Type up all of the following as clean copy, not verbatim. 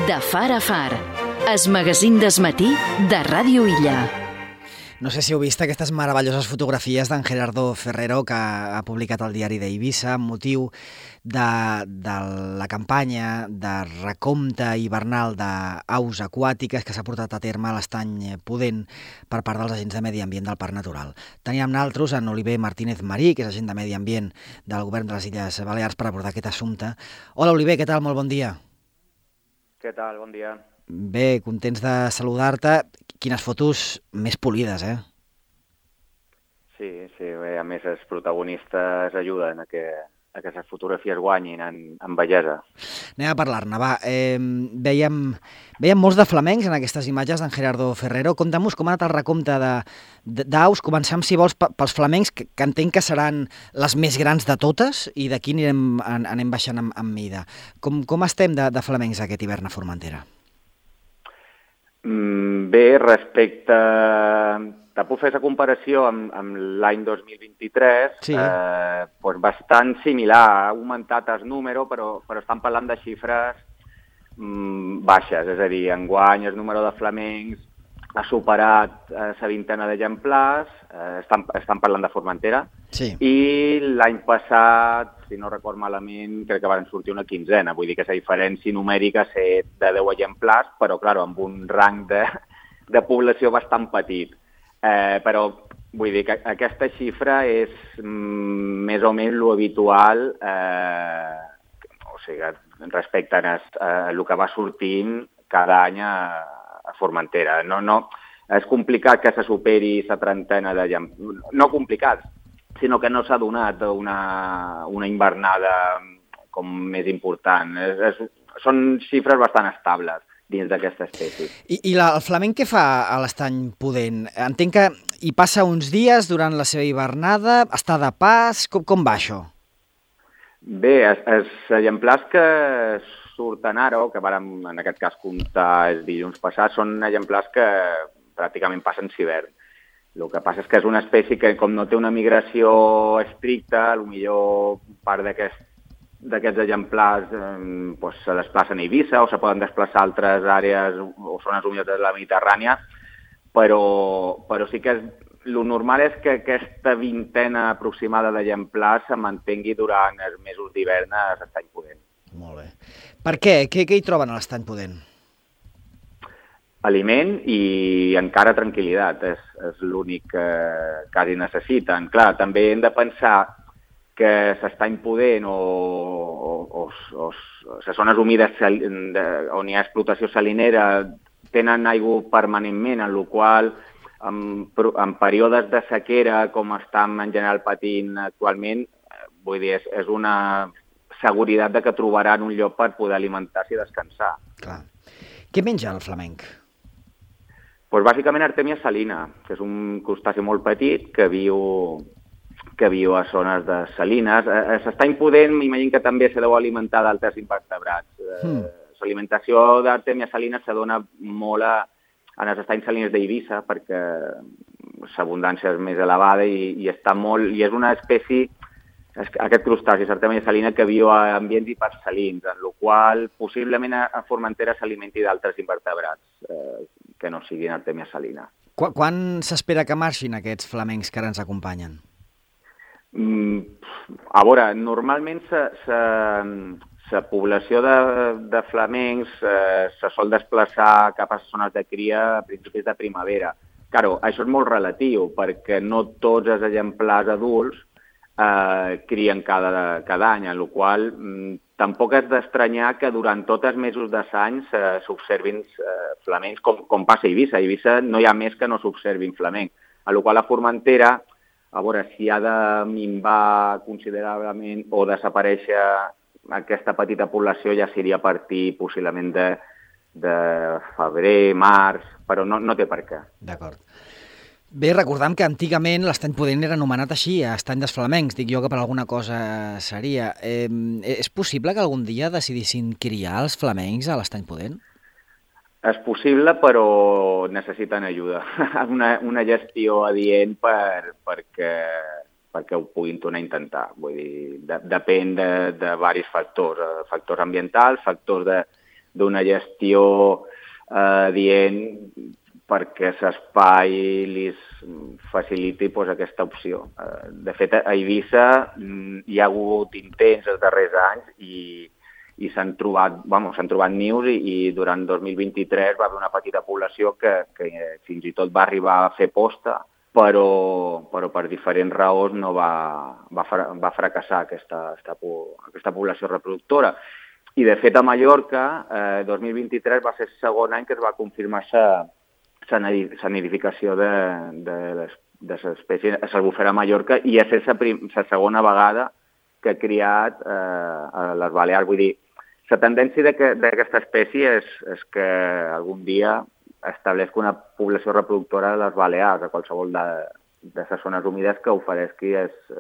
De far a far, es magazín d'esmatí de Ràdio Illa. No sé si heu vist aquestes meravelloses fotografies d'en Gerardo Ferrero que ha publicat al diari d'Eivissa amb motiu de la campanya de recompte hivernal d'aus aquàtiques que s'ha portat a terme a l'Estany Pudent per part dels agents de Medi Ambient del Parc Natural. Teníem naltros en Oliver Martínez Marí, que és agent de Medi Ambient del Govern de les Illes Balears, per abordar aquest assumpte. Hola, Oliver, què tal? Molt bon dia. Què tal? Bon dia. Bé, contents de saludar-te. Quines fotos més polides, eh? Sí, bé, a més els protagonistes ajuden a que les fotografies guanyin en bellesa. Anem a parlar-ne, va. Veiem molts de flamencs en aquestes imatges d'en Gerardo Ferrero. Conta'm-nos com ha anat el recompte d'aus. Començam, si vols, pels flamencs, que entenc que seran les més grans de totes, i d'aquí anem baixant en mida. Com estem de flamencs aquest hivern a Formentera? Bé, respecte... Te puc fer la comparació amb l'any 2023, sí. Doncs bastant similar. Ha augmentat el número, però estan parlant de xifres baixes. És a dir, enguany el número de flamencs ha superat la vintena d'exemplars, estan parlant de Formentera, sí. I l'any passat, si no record malament, crec que van sortir una quinzena. Vull dir que la diferència numèrica és de 10 exemplars, però, clar, amb un rang de població bastant petit. Però vull dir que aquesta xifra és més o menys l'habitual, o sigui, respecte a el que va sortint cada any a Formentera. No, és complicat que se superi la trentena de exemplars. No complicat, sinó que no s'ha donat una hivernada com més important. Són xifres bastant estables dins d'aquesta espècie. I el flamenc què fa a l'Estany Pudent? Entenc que hi passa uns dies durant la seva hivernada, està de pas, com va això? Bé, els exemplars que surten ara, o que vàrem en aquest cas comptar els dilluns passats, són exemplars que pràcticament passen l'hivern. El que passa és que és una espècie que, com no té una migració estricta, potser part d'aquests exemplars se desplacen a Eivissa o se poden desplaçar a altres àrees o zones humides de la Mediterrània, però sí que el normal és que aquesta vintena aproximada d'exemplars se mantengui durant els mesos d'hivern a l'Estany Pudent. Molt bé. Per què? Què hi troben a l'Estany Pudent? Aliment i encara tranquil·litat, és l'únic que hi necessiten. Clar, també hem de pensar que l'Estany Pudent o les zones humides on hi ha explotació salinera tenen aigua permanentment, en la qual en períodes de sequera, com estem en general patint actualment, vull dir, és una seguretat que trobaran un lloc per poder alimentar-se i descansar. Clar. Què menja el flamenc? Doncs bàsicament Artemia salina, que és un crustaci molt petit que viu a zones de salines. L'Estany Pudent, m'imagino que també se deu alimentar d'altres invertebrats. L'alimentació d'Artemia salina se dona molt en els estanys salines d'Eivissa perquè l'abundància és més elevada i està molt... I és una espècie, aquest crustaci, l'Artemia salina, que viu a ambients hipersalins, en el qual possiblement a Formentera s'alimenti d'altres invertebrats que no siguin Artemia salina. Quan s'espera que marxin aquests flamencs que ara ens acompanyen? A veure, normalment la població de flamencs se sol desplaçar cap a les zones de cria a principis de primavera. Claro, això és molt relatiu, perquè no tots els exemplars adults crien cada any, en la qual tampoc és d'estranyar que durant tots els mesos de l'any s'observin flamencs, com passa a Eivissa. A Eivissa no hi ha més que no s'observin flamencs, en la qual a Formentera, a veure, si ha de minvar considerablement o desaparèixer aquesta petita població, ja seria a partir possiblement de febrer, març, però no té per què. D'acord. Bé, recordam que antigament l'Estany Pudent era anomenat així, Estany dels Flamencs. Dic jo que per alguna cosa seria. És possible que algun dia decidissin criar els flamencs a l'Estany Pudent? És possible, però necessiten ajuda. Una gestió adient perquè ho puguin tornar a intentar. Vull dir, depèn de diversos factors. Factors ambientals, factors d'una gestió dient perquè l'espai li faciliti aquesta opció. De fet, a Eivissa hi ha hagut intents els darrers anys i s'han trobat nius i durant 2023 va haver una petita població que fins i tot va arribar a fer posta, però per diferents raons no va fracassar aquesta població reproductora. I de fet a Mallorca, 2023 va ser el segon any que es va confirmar la nidificació de l'espècie a l'albufera a Mallorca i és la segona vegada que ha criat a les Balears. Vull dir, la tendència d'aquesta espècie és que algun dia estableix una població reproductora a les Balears, a qualsevol de les zones humides que ofereixi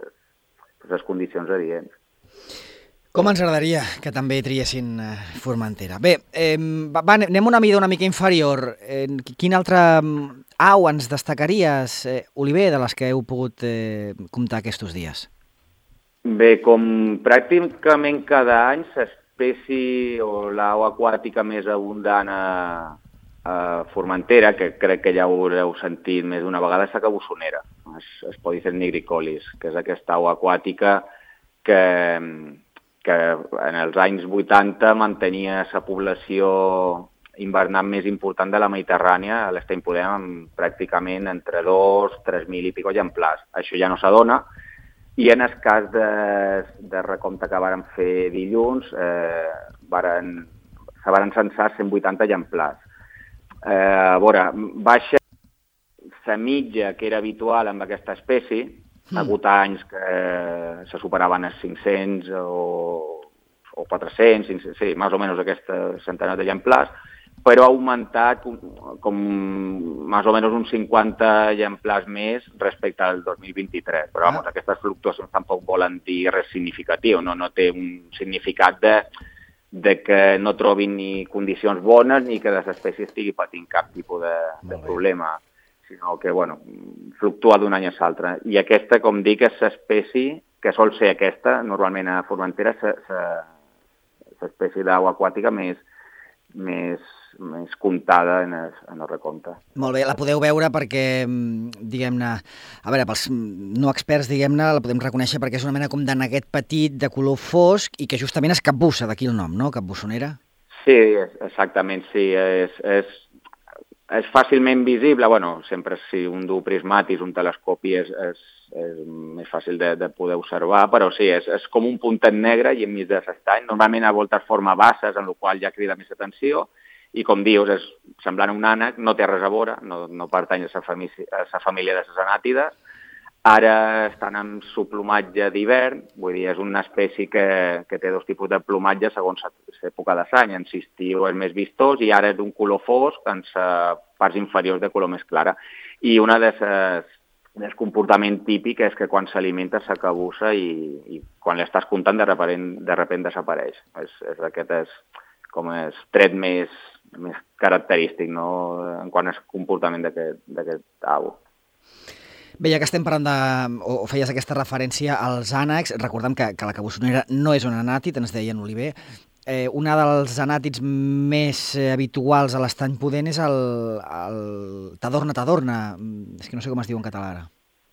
les condicions adients. Com ens agradaria que també triessin Formentera. Bé, anem una mida una mica inferior. Quin altre au ens destacaries, Oliver, de les que heu pogut comptar aquests dies? Bé, com pràcticament cada any l'espècie o l'au aquàtica més abundant a Formentera, que crec que ja ho haureu sentit més d'una vegada, és la cabussonera, es Podicet nigricollis, que és aquesta au aquàtica que en els anys 80 mantenia la població hivernant més important de la Mediterrània, a l'Estany Podem, amb pràcticament entre 2.000-3.000 i pico exemplars. Això ja no s'adona, i en el cas de recompte que varen fer dilluns, se varen censar 180 exemplars. A veure, baixa la mitja que era habitual amb aquesta espècie. Ha hagut anys que se superaven els 500 o 400, 500, sí, més o menys aquest centenar d'exemplars, però ha augmentat com més o menys uns 50 exemplars més respecte al 2023. Però aquestes fluctuacions tampoc volen dir res significatiu, no té un significat de que no trobin ni condicions bones ni que l'espècie estigui patint cap tipus de problema, sinó que fluctua d'un any a l'altre. I aquesta, com dic, és l'espècie, que sol ser aquesta, normalment a Formentera, l'espècie d'au aquàtica més comptada en el recompte. Molt bé, la podeu veure perquè, diguem-ne, a veure, pels no experts, diguem-ne, la podem reconèixer perquè és una mena com de neguet petit, de color fosc, i que justament es capbussa, d'aquí el nom, no? Capbussonera? Sí, exactament, sí. És fàcilment visible, sempre si un du prismatis, un telescopi és més fàcil de poder observar, però sí, és com un puntet negre i enmig de l'estany. Normalment a voltes forma basses, en la qual ja crida més atenció, i com dius, és semblant a un ànec, no té res a veure, no pertany a la família de les anàtides. Ara estan amb su plomatge d'hivern, vull dir, és una espècie que té dos tipus de plomatge segons l'època de l'any. En l'estiu és més vistós i ara és d'un color fosc, en les parts inferiors de color més clara. I una del comportament típic és que quan s'alimenta s'acabussa i quan l'estàs comptant de repent desapareix. Aquest és com el tret més característic, no?, en quant al comportament d'aquest au. Bé, ja que estem parlant o feies aquesta referència als ànecs, recordem que la cabussonera no és un anàtid, ens deia en Oliver. Una dels anàtids més habituals a l'Estany Pudent és el tadorna. És que no sé com es diu en català ara.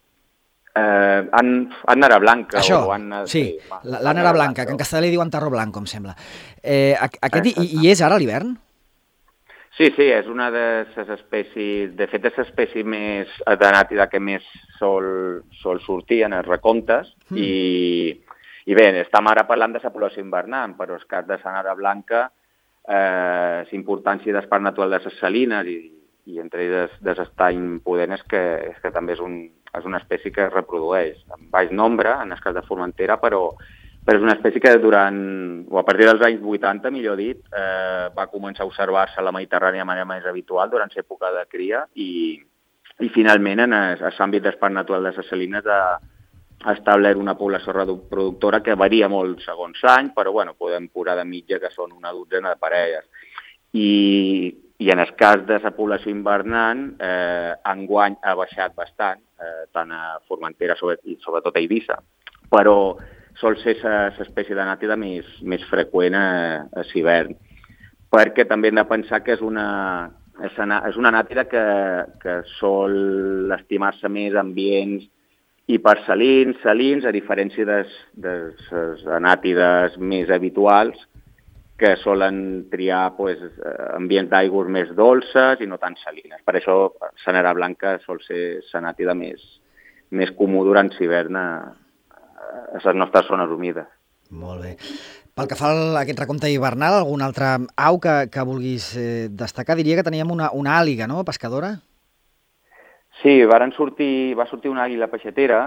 Ànara blanca. Això, sí, l'ànara blanca, que en castellà li diuen tarro blanc, com sembla. Aquest hi és ara a l'hivern? Sí, és una de les espècies, de fet és l'espècie més d'anàtida que més sol sortir en els recomptes i bé, estem ara parlant de la població hivernant, però el cas de l'ànara blanca, la importància del parc natural de les salines i entre ells de l'Estany Pudent és que també és una espècie que es reprodueix en baix nombre, en el cas de Formentera, però és una espècie que a partir dels anys 80, millor dit, va començar a observar-se a la Mediterrània de manera més habitual durant l'època de cria i finalment en l'àmbit del parc natural de les salines ha establert una població reproductora que varia molt segons l'any, però podem posar de mitja que són una dotzena de parelles. I en el cas de la població hivernant, enguany ha baixat bastant, tant a Formentera i sobretot a Eivissa, però sol ser l'espècie d'anàtida més freqüent a l'hivern. perquè també hem de pensar que és una anàtida que sol estimar-se més ambients hipersalins, salins, a diferència de les anàtides més habituals, que solen triar ambients d'aigües més dolces i no tan salines. Per això Sanera Blanca sol ser l'anàtida més comú durant l'hivern a les nostres zones humides. Molt bé. Pel que fa a aquest recompte hivernal, algun altre au que vulguis destacar? Diria que teníem una àliga, no?, pescadora? Sí, va sortir una àguila peixatera.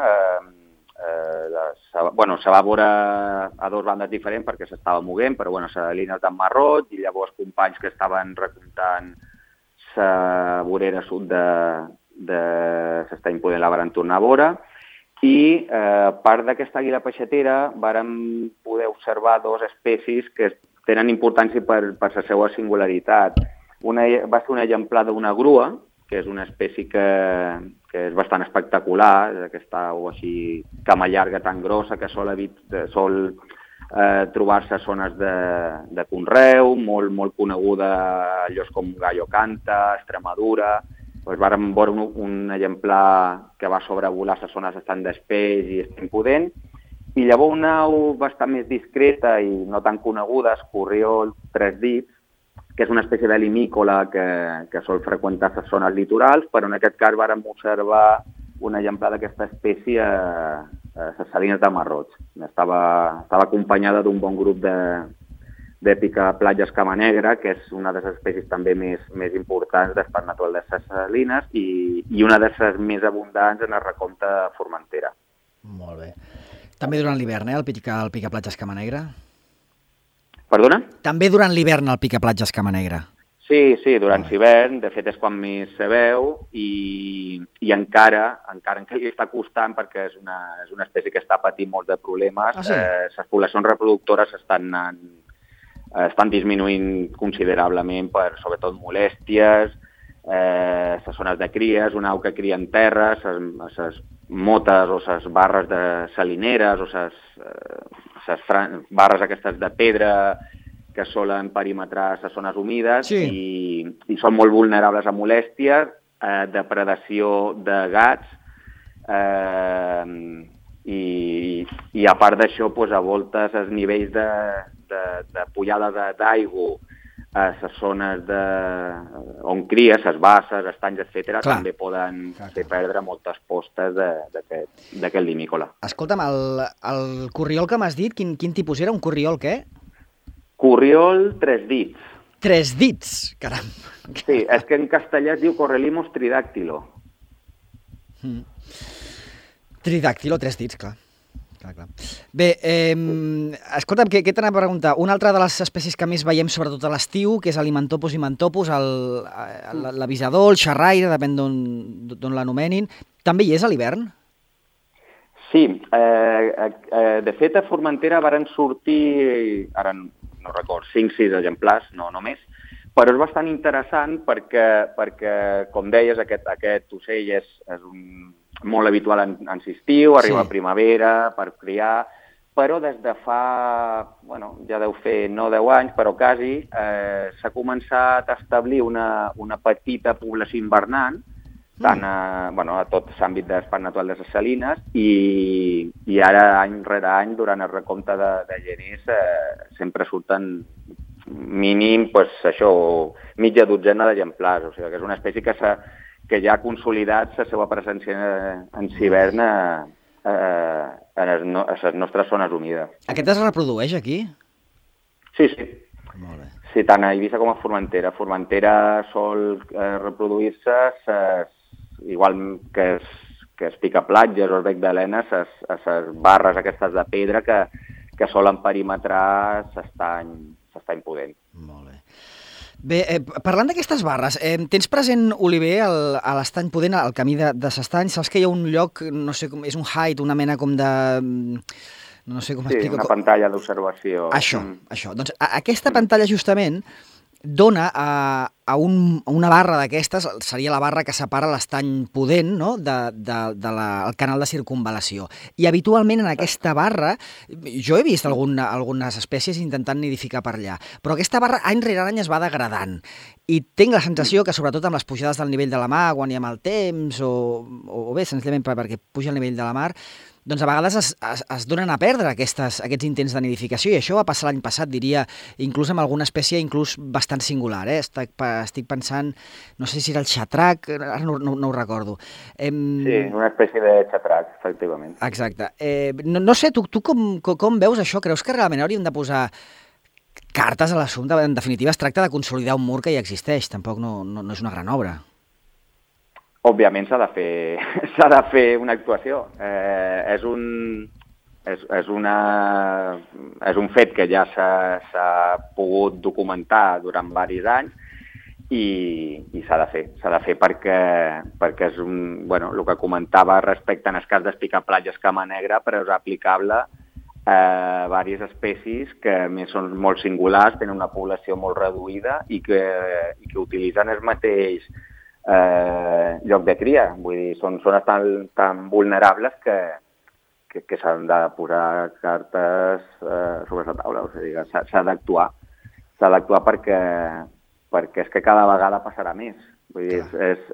Se va veure a dues bandes diferents perquè s'estava moguent, però la línia d'en Marroig, i llavors companys que estaven recomptant la vorera sud de l'Estany Pudent la van tornar a veure, i part d'aquesta àguila peixatera vàrem poder observar dues espècies que tenen importància per la seva singularitat. Va ser un exemplar d'una grua, que és una espècie que és bastant espectacular, aquesta au així cama llarga tan grossa que sol trobar-se a zones de conreu, molt coneguda a llocs com Gallo Canta, Extremadura. Vàrem veure un exemplar que va sobrevolar les zones d'estant d'Espeix i Estany Pudent, i llavors una au bastant més discreta i no tan coneguda, Escorriol tres dits, que és una espècie de limícola que sol freqüentar les zones litorals, però en aquest cas vàrem observar un exemplar d'aquesta espècie a les Salines de Marroig. Estava acompanyada d'un bon grup de picaplatges cama negra, que és una de les espècies també més importants del Parc Natural de les Salines i una de les més abundants en el recompte de Formentera. Molt bé. També durant l'hivern, el picaplatges cama negra? Perdona? També durant l'hivern el picaplatges cama negra? Sí, durant l'hivern, de fet és quan més se veu i encara que li està costant perquè és una espècie que està patint molts de problemes. Les poblacions reproductores estan disminuint considerablement per, sobretot, molèsties, les zones de cries, una au que cria en terra, les motes o les barres de salineres o les barres aquestes de pedra que solen perimetrar les zones humides, sí. i són molt vulnerables a molèsties, depredació de gats, i a part d'això, a voltes els nivells de pujada d'aigua a les zones on cria, les basses, estanys, etc., també poden fer perdre moltes postes d'aquest limícola. Escolta'm, el corriol que m'has dit, quin tipus era? Un corriol què? Corriol tres dits. Tres dits, caram. Sí, és que en castellà es diu Correlimos tridàctilo. Tridàctilo, tres dits, clar. Bé, escolta'm, què t'anava a preguntar? Una altra de les espècies que més veiem, sobretot a l'estiu, que és l'Imantopus imantopus, l'avisador, el xerraire, depèn d'on l'anomenin, també hi és a l'hivern? Sí, de fet a Formentera varen sortir, ara no record, 5-6 exemplars, no més, però és bastant interessant perquè com deies, aquest ocell és molt habitual en l'estiu, arriba a primavera per criar, però des de fa, ja deu fer no 10 anys, però quasi, s'ha començat a establir una petita població invernant, tant a tot l'àmbit del Parc Natural de les Salines, i ara, any rere any, durant el recompte de geners, sempre surten mínim, mitja dotzena d'exemplars. O sigui, que és una espècie que ja ha consolidat la seva presència en l'hivern a les nostres zones humides. Aquest es reprodueix aquí? Sí. Molt bé. Sí, tant a Eivissa com a Formentera. Formentera sol reproduir-se, igual que es picaplatges o el bec d'Helena, les barres aquestes de pedra que solen perimetrar l'Estany Pudent. Molt bé. Bé, parlant d'aquestes barres, tens present, Oliver, a l'Estany Pudent, al camí de l'Estany, saps que hi ha un lloc, no sé com, és un height, una mena com de... no sé com explico. Sí, una pantalla d'observació. Això. Doncs aquesta pantalla, justament, dona a una barra d'aquestes, seria la barra que separa l'estany pudent, no?, del canal de circunvalació. I habitualment en aquesta barra, jo he vist algunes espècies intentant nidificar per allà, però aquesta barra any rere any es va degradant. I tinc la sensació que, sobretot amb les pujades del nivell de la mar, quan hi ha mal temps, o bé, senzillament perquè puja el nivell de la mar, doncs a vegades es donen a perdre aquests intents de nidificació, i això va passar l'any passat, diria, inclús amb alguna espècie inclús bastant singular. Estic pensant, no sé si era el xatrac, ara no ho recordo. Sí, una espècie de xatrac, efectivament. Exacte. No sé, tu com veus això? Creus que realment hauríem de posar cartes a l'assumpte? En definitiva, es tracta de consolidar un mur que ja existeix, tampoc no és una gran obra. Òbviament s'ha de fer una actuació. És un fet que ja s'ha pogut documentar durant diversos anys i s'ha de fer perquè és el que comentava respecte en el cas d'espicaplatges cama negra, però és aplicable a diverses espècies que més són molt singulars, tenen una població molt reduïda i que utilitzen el mateix lloc de cria. Vull dir, són zones tan vulnerables que s'han de posar cartes sobre la taula. O sigui, s'ha d'actuar. S'ha d'actuar perquè és que cada vegada passarà més. Vull dir,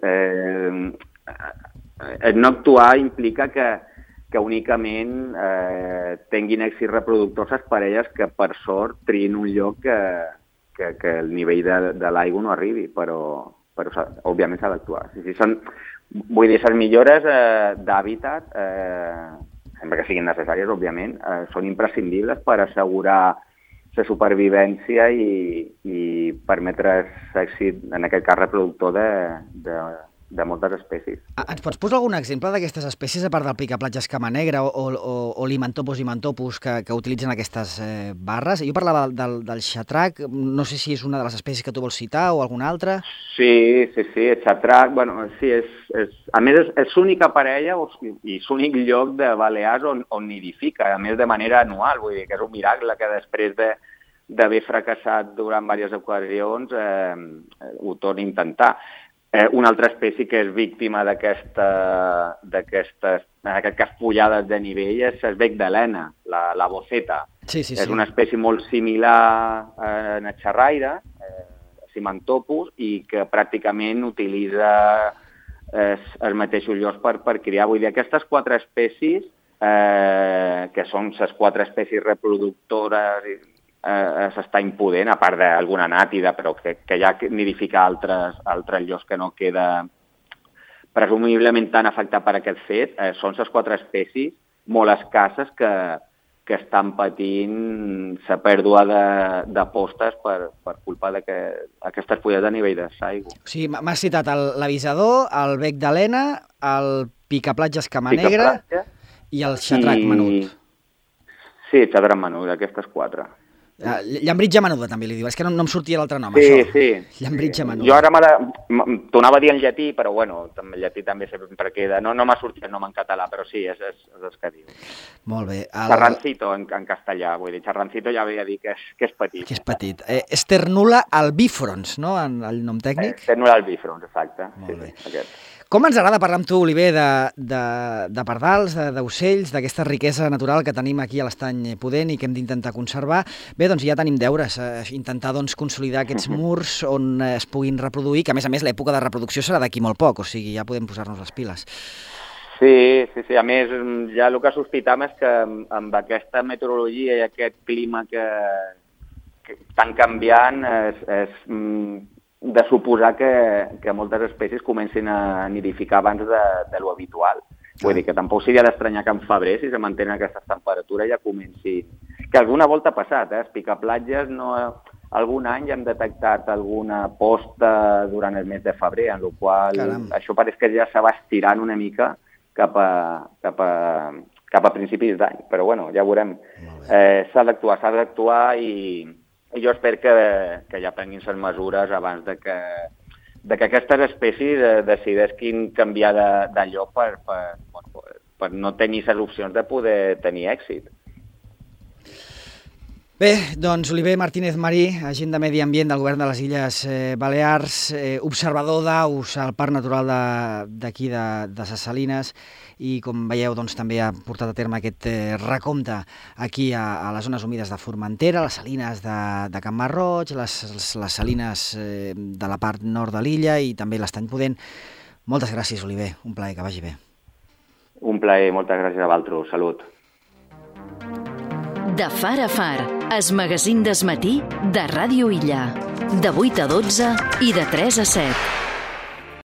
no actuar implica que únicament tinguin èxit reproductors les parelles que, per sort, triïn un lloc que el nivell de l'aigua no arribi, però òbviament s'ha d'actuar. Vull dir, les millores d'hàbitat, sempre que siguin necessàries, òbviament, són imprescindibles per assegurar la supervivència i permetre l'èxit, en aquest cas reproductor, de moltes espècies. Ens pots posar algun exemple d'aquestes espècies, a part del picaplatges cama negra o l'Himantopus himantopus que utilitzen aquestes barres? Jo parlava del xatrac, no sé si és una de les espècies que tu vols citar o alguna altra. Sí, el xatrac, sí, a més és l'única parella i l'únic lloc de Balears on nidifica, a més de manera anual, vull dir que és un miracle que després d'haver fracassat durant diverses ocasions ho torni a intentar. Una altra espècie que és víctima d'aquestes, en aquest cas, pujades de nivell és el bec d'Helena, la boceta. Sí. És una espècie molt similar a la xerraire, Himantopus, i que pràcticament utilitza els mateixos llocs per criar. Vull dir, aquestes 4 espècies, que són les 4 espècies reproductores s'està impudent, a part d'alguna nàtida, però que ja nidifica altres llocs que no queda presumiblement tan afectat per aquest fet. Són les 4 espècies molt escasses que estan patint la pèrdua de postes per culpa d'aquestes pujades de nivell de l'aigua. O sigui, m'has citat l'avisador, el bec d'Helena, el picaplatges cama negra i el xatrac menut. Sí, xatrac menut, aquestes 4. Llambritja menuda també li diu, és que no em sortia l'altre nom, sí, això. Sí. Llambritja menuda. Jo ara t'ho anava a dir en llatí, però bueno, el llatí també sempre queda. No m'ha sortit el nom en català, però sí, és el que diu. Molt bé. Charrancito en castellà, vull dir, charrancito ja veia dir que és petit. Que és petit. Sternula albifrons, no?, el nom tècnic? Sternula albifrons, exacte. Molt bé. Aquest. Com ens agrada parlar amb tu, Oliver, de pardals, d'ocells, d'aquesta riquesa natural que tenim aquí a l'Estany Pudent i que hem d'intentar conservar. Bé, doncs ja tenim deures, intentar consolidar aquests murs on es puguin reproduir, que a més l'època de reproducció serà d'aquí molt poc, o sigui, ja podem posar-nos les piles. Sí, a més, ja el que sospitam és que amb aquesta meteorologia i aquest clima que tan canviant és de suposar que moltes espècies comencin a nidificar abans de lo habitual. Vull dir que tampoc seria d'estranyar que en febrer, si se mantenen aquestes temperatures, ja comenci... Que alguna volta ha passat, els picaplatges, algun any hem detectat alguna posta durant el mes de febrer, en la qual això pareix que ja se va estirant una mica cap a principis d'any. Però bueno, ja veurem. S'ha d'actuar i jo espero que ja prenguin les mesures abans de que aquestes espècies decideixin canviar de lloc per no tenir les opcions de poder tenir èxit. Bé, doncs Oliver Martínez Marí, agent de Medi Ambient del Govern de les Illes Balears, observador d'aus al Parc Natural d'aquí de Ses Salines, i com veieu doncs, també ha portat a terme aquest recompte aquí a les zones humides de Formentera, les salines de Can Marroig, les salines de la part nord de l'illa i també l'Estany Pudent. Moltes gràcies, Oliver, un plaer, que vagi bé. Un plaer, moltes gràcies a vosaltres, salut. De far a far, es magazín d'esmatí de Ràdio Illa. De 8 a 12 i de 3 a 7.